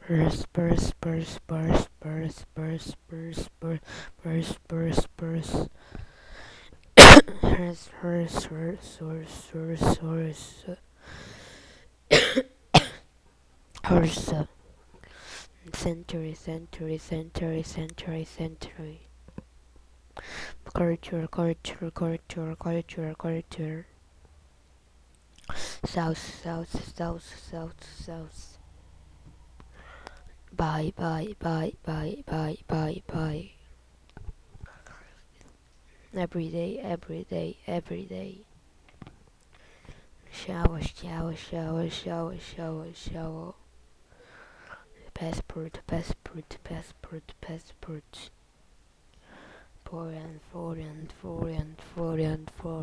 Burst, burst, burst, burst, burst, burst, burst, burst, burst, burst, burst. Horse, horse, horse, horse, horse, horse, horse. Century, century, century, century, century. Culture, culture, culture, culture, culture. South, south, south, south, south. Bye, bye, bye, bye, bye, bye, bye. Every day, every day, every day. Shower, shower, shower, shower, shower, shower. Passport, passport, passport, passport. Foreign, foreign, foreign, foreign, foreign.